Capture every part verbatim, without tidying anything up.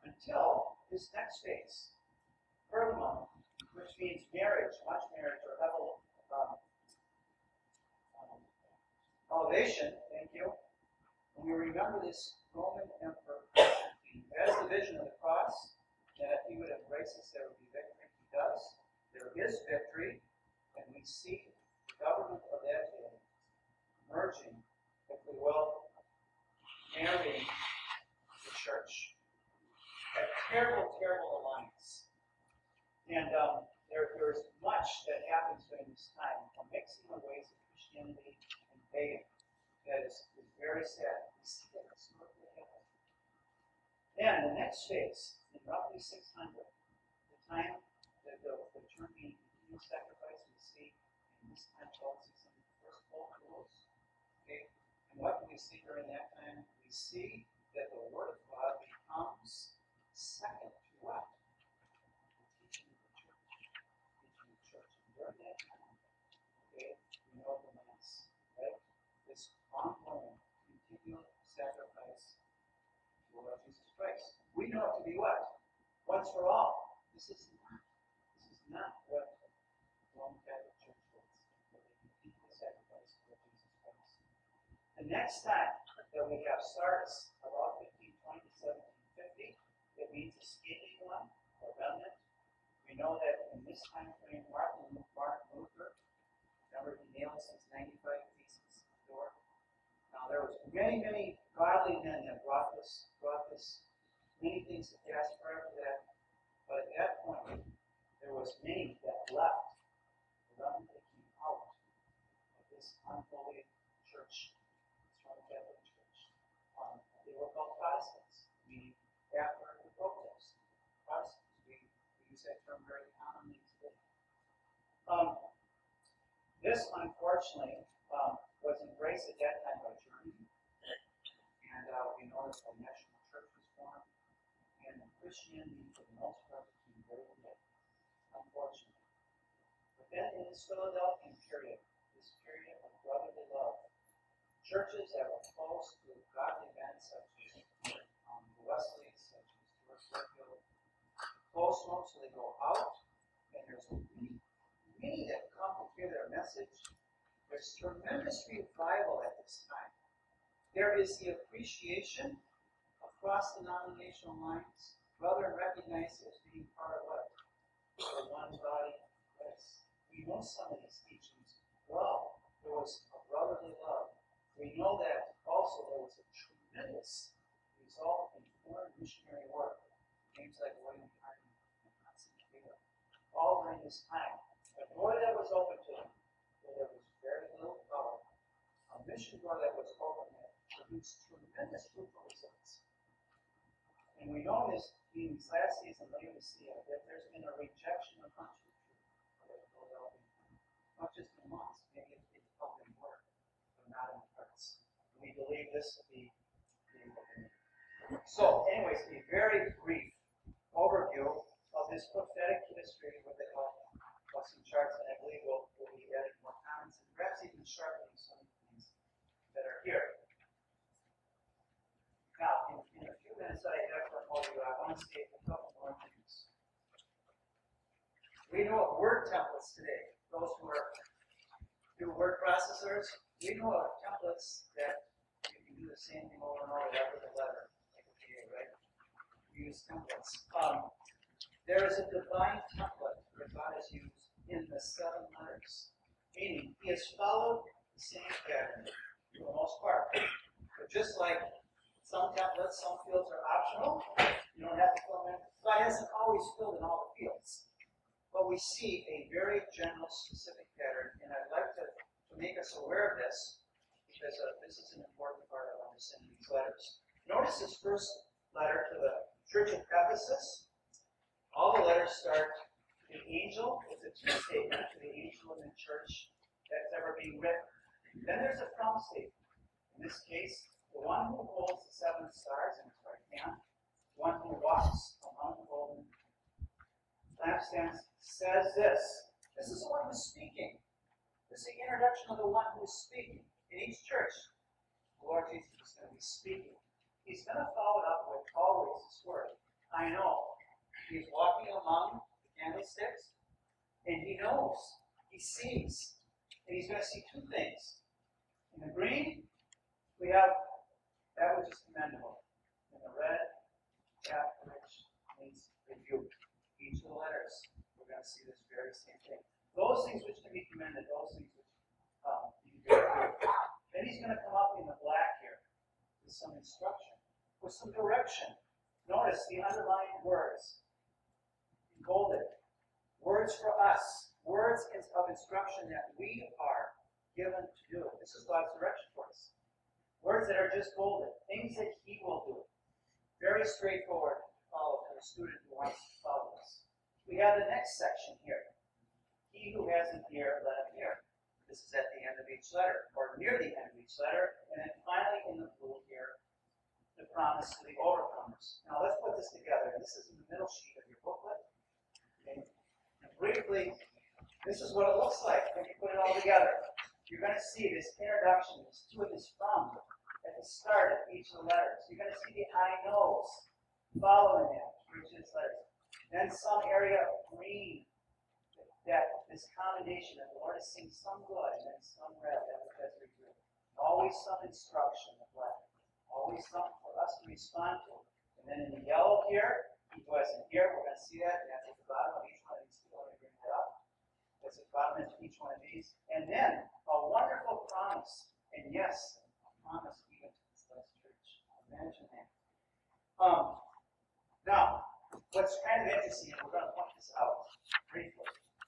until this next phase, Pergamum, which means marriage, much marriage, or elev- um, um, elevation, thank you. And we remember this Roman emperor as the vision of the cross, that if he would embrace us, there would be victory. He does. There is victory, and we see the government of that day merging, if we will, marrying the church. A terrible, terrible alliance. And um, there, there's much that happens during this time, a mixing of ways of Christianity and pagan that is, is very sad. We see that historically happen. Then the next phase, in roughly six hundred, the time that the, the term being continuous sacrifice, we see in this time called six hundred, the first twelve rules. Okay? And what do we see during that time? We see that the Word of God becomes second to what? The teaching of the church. Teaching of the church. And during that time, okay, we know the Mass, right? This ongoing, continual sacrifice to Lord Jesus Christ. We know it to be what? Once for all. This is not. This is not what the Roman Catholic Church was. Where they continually sacrifice to Lord Jesus Christ. The next time that we have Sardis, about fifteen twenty to seventeen fifty, it means escaping one, or remnant. We know that in this time frame, Martin, Martin Luther, remember he nailed his ninety-five theses to the door. Now there was many, many godly men that brought this, brought this, many things that passed prior to that. But at that point, there was many that left. The remnant that came out of this unholy church, this Roman Catholic Church. Um, they were called Protestants, meaning after the protest. Protestants, we, we use that term very commonly today. Um, this, unfortunately, um, was embraced at that time by Germany. And uh, we know that a national church was formed. And Christianity, for the most part, became very dead, unfortunately. But then in this Philadelphian period, this period of brotherly love, churches that were close to godly men such as um, the Wesleys, such as George Whitefield, close ones, so they go out, and there's many, many that come to hear their message. There's tremendous revival at this time. There is the appreciation across denominational lines. Brethren recognize as being part of what? The one body of Christ. We know some of these teachings well. There was a brotherly love. We know that also there was a tremendous result in foreign missionary work. Names like William Harding and Hudson Taylor. All during this time. A door that was open to them, where there was very little power. A mission door that was open that produced tremendous fruitful results. And we know this in these last days in Laodicea that there's been a rejection of much of the truth. Not just in months, maybe it's up in word, but not in hearts. We believe this to be the So, anyways, a very brief overview of this prophetic history with the help of some charts, and I believe we'll, we'll be adding more comments and perhaps even sharpening some of the things that are here. Now, in, in a few minutes that I have for all of you, I want to say a couple more things. We know of word templates today. Those who are do word processors, we know of templates that you can do the same thing over and over, like with a letter, like a P A, right? You use templates. Um, there is a divine template that God has used in the seven letters, meaning He has followed the same pattern for the most part. But just like some templates, some fields are optional. You don't have to fill them in. God hasn't always filled in all the fields. But we see a very general, specific pattern, and I'd like to, to make us aware of this, because uh, this is an important part of understanding these letters. Notice this first letter to the Church of Ephesus. All the letters start with the angel. It's a true statement to the angel in the church that's ever being written. Then there's a from statement. In this case, the one who holds the seven stars in his right hand, the one who walks among the golden lampstands, says this. This is the one who's speaking. This is the introduction of the one who's speaking. In each church, the Lord Jesus is going to be speaking. He's going to follow it up with always His word. I know. He's walking among the candlesticks, and he knows. He sees. And he's going to see two things. In the green, we have that which is commendable. In the red, that which means rebuke. Each of the letters, we're going to see this very same thing. Those things which can be commended, those things which um, you can rebuke. Then he's going to come up in the black here with some instruction, with some direction. Notice the underlined words. Golden. Words for us. Words of instruction that we are given to do. This is God's direction for us. Words that are just golden. Things that He will do. Very straightforward to follow for the student who wants to follow this. We have the next section here. He who has an ear, let him hear. This is at the end of each letter, or near the end of each letter. And then finally in the blue here, the promise to the overcomers. Now let's put this together. This is in the middle sheet of your booklet. Okay. And briefly, this is what it looks like when you put it all together. You're going to see this introduction, this to it, this from, at the start of each of the letters. You're going to see the I knows following it for each of these letters. Then some area of green, that this commendation that the Lord has seen some good, and then some red, that which has rebuked. Always some instruction of black. Always something for us to respond to. And then in the yellow here, he who has an ear, we're going to see that, and that's at the bottom of each one of these. Let me bring that up. That's at the bottom of each one of these. And then a wonderful promise. And yes, a promise even to this last church. Imagine that. Um, now, what's kind of interesting, and we're going to point this out briefly,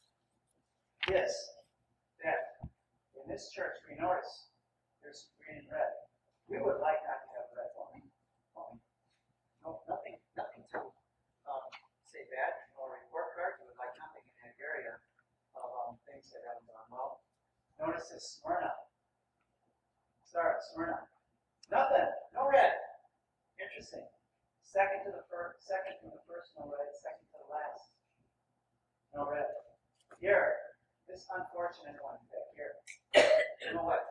is that in this church we notice there's green and red. We would like not to have red on. No, nothing, nothing to um, say bad or report cards. We would like nothing in that area of um, things that haven't gone well. Notice this Smyrna. Start Smyrna. Nothing. No red. Interesting. Second to the first. Second from the first. No red. Second to the last. No red. Here, this unfortunate one back here. You know what?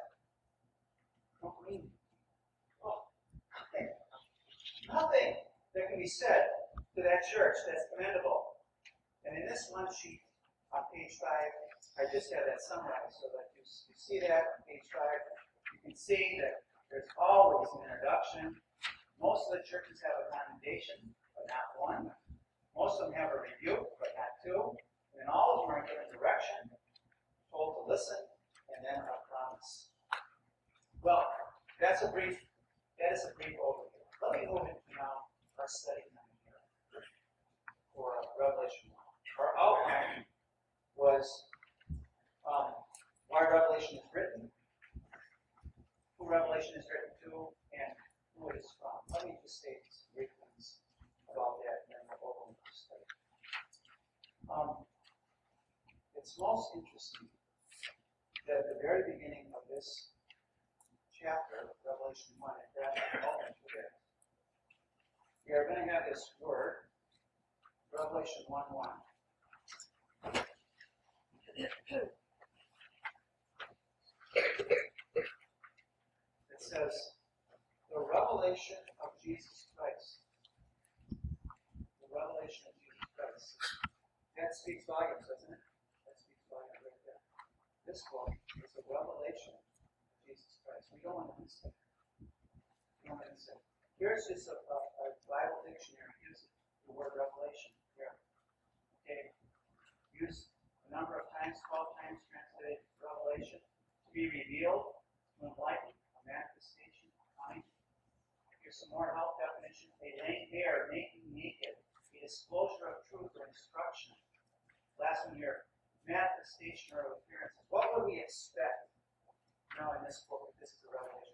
No green. Oh, nothing. Nothing that can be said to that church that's commendable. And in this one sheet on page five, I just have that summarized so that you, you see that on page five. You can see that there's always an introduction. Most of the churches have a commendation, but not one. Most of them have a rebuke, but not two. And all of them are given direction, told to listen, and then a promise. Well, that's a brief, that is a brief overview. Let me move into now our study time here for Revelation one. Our outline was um, why Revelation is written, who Revelation is written to, and who it is from. Let me just say some brief things about that, and then we'll go over the study. Um, it's most interesting that at the very beginning of this chapter, Revelation one, and that's the moment for it. We are going to have this word, Revelation one one. It says, the revelation of Jesus Christ. The revelation of Jesus Christ. That speaks volumes, doesn't it? That speaks volumes right there. This book is the revelation of Jesus Christ. We don't want to miss it. We don't want to miss it. Here's just a, a, a Bible dictionary using the word revelation here. Okay. Used a number of times, twelve times translated revelation. To be revealed, to enlighten, a manifestation, a kind. Here's some more help definition. A laying bare, making naked, a disclosure of truth or instruction. Last one here, manifestation or appearances. What would we expect now in this book if this is a revelation?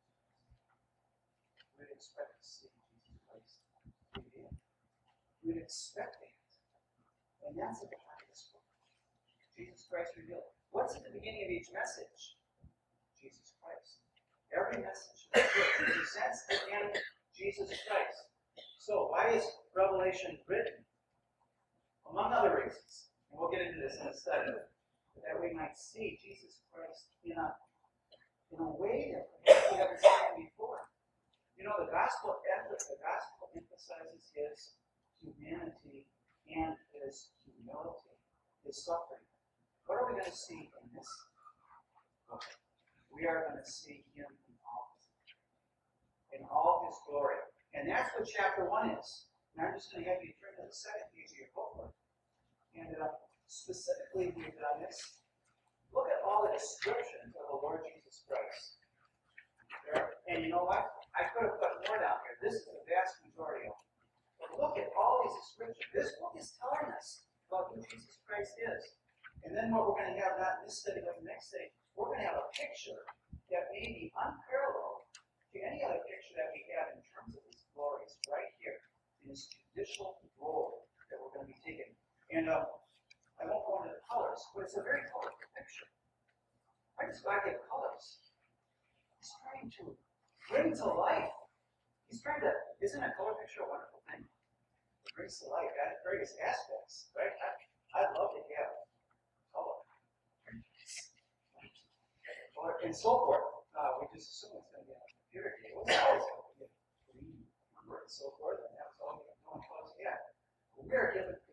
We'd expect to see Jesus Christ revealed. We'd expect that. And that's at the heart of this book. Jesus Christ revealed. What's at the beginning of each message? Jesus Christ. Every message presents again Jesus Christ. So why is Revelation written? Among other reasons. And we'll get into this in a study. That we might see Jesus Christ in a, in a way that perhaps we haven't seen him before. You know, the gospel, the gospel emphasizes his humanity and his humility, his suffering. What are we going to see in this book? We are going to see him in all his, in all his glory. And that's what chapter one is. And I'm just going to have you turn to the second page of your booklet. And uh, specifically, we've done this. Look at all the descriptions of the Lord Jesus Christ. There. And you know what? I could have put more down here. This is the vast majority of them. But look at all these descriptions. This book is telling us about who Jesus Christ is. And then what we're going to have, not in this study, but the next study, we're going to have a picture that may be unparalleled to any other picture that we have in terms of his glories right here in his judicial role that we're going to be taking. And uh, I won't go into the colors, but it's a very colorful picture. I just like the colors. He's trying to bring to life. He's trying to, isn't a color picture a wonderful thing? It brings to life at various aspects, right? I, I'd love to have color. Or, and so forth. Uh, we just assume it's going to be on a computer game. What's always going to be green number and so forth, and that's all we have no colors yet. But we are given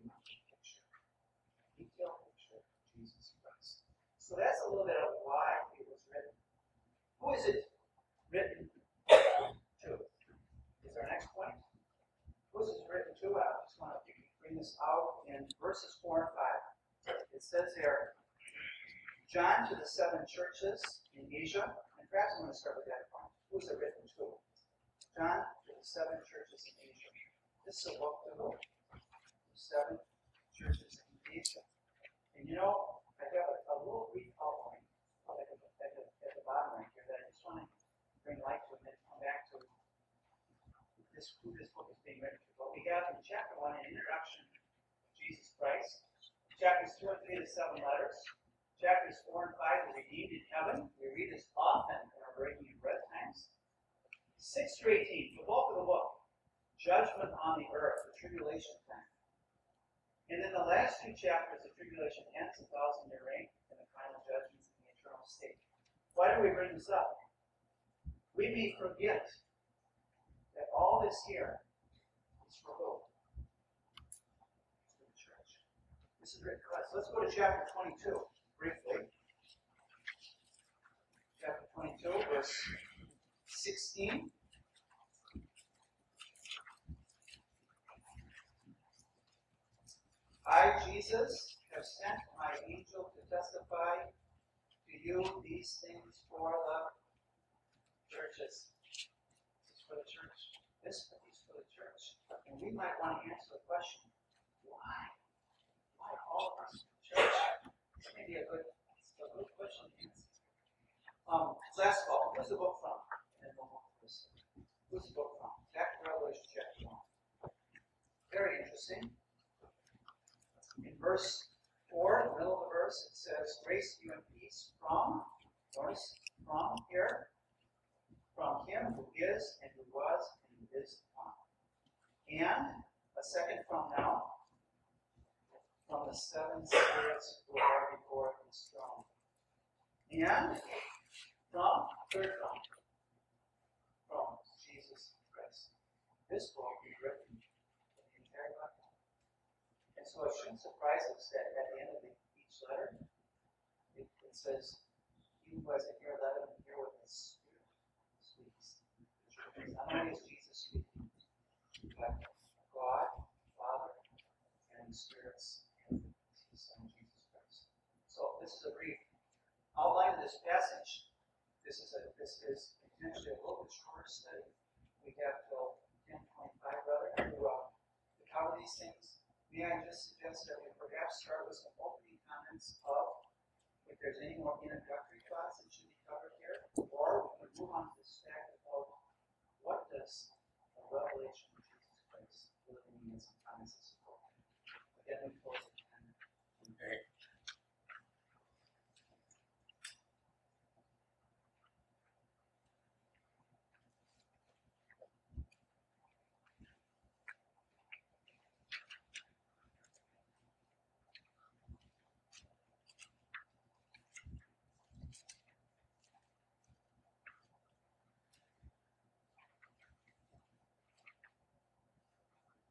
detailed picture of Jesus Christ. So that's a little bit of why it was written. Who is it written to? Is our next point? Who is it written to? I just want to bring this out in verses four and five. It says here, John to the seven churches in Asia, and perhaps I'm going to start with that point. Who is it written to? John to the seven churches in Asia. This is a book to who? Seven churches in Asia. And you know, I have a, a little brief outline at the, at, the, at the bottom right here that I just want to bring light to and then come back to this, who this book is being written to. But we have in chapter one an introduction to Jesus Christ. Chapters two and three, the seven letters. Chapters four and five, the redeemed in heaven. We read this often in our breaking of bread times. Six through eighteen, the bulk of the book. Judgment on the earth, the tribulation time. And then the last two chapters, the tribulation ends, the thousand year reign, and the final judgments in the eternal state. Why do we bring this up? We may forget that all this here is for who? For the church. This is written for us. Let's go to chapter twenty-two, briefly. Chapter twenty-two, verse sixteen. I, Jesus, have sent my angel to testify to you these things for the churches. This is for the church. This is for the church. And we might want to answer the question, why? Why all of us church? This may be a good, a good question to answer. Um, last of all, who's the book from? And then we'll listen. Who's the book from? Back to Revelation chapter one. Very interesting. In verse four, in the middle of the verse, it says, grace to you and peace from, notice, from here, from him who is, and who was, and who is to come. And a second from now, from the seven spirits who are before his throne. And from, third from, from Jesus Christ. This book is written for the entire Bible. And so it shouldn't surprise us that at the end of the, each letter, it, it says, he who has an ear, let him hear what the Spirit speaks. Not only is Jesus speaking, but God, Father, and the Spirit's and his Son, Jesus Christ. So this is a brief outline of this passage. This is a this is potentially a little bit shorter study. We have till ten twenty-five, brother, to, uh, to cover these things. May I just suggest that we perhaps start with some opening comments of if there's any more introductory thoughts that should be covered here, or we can move on to this fact of what does the revelation of Jesus Christ really mean in some comments and support. Again, we close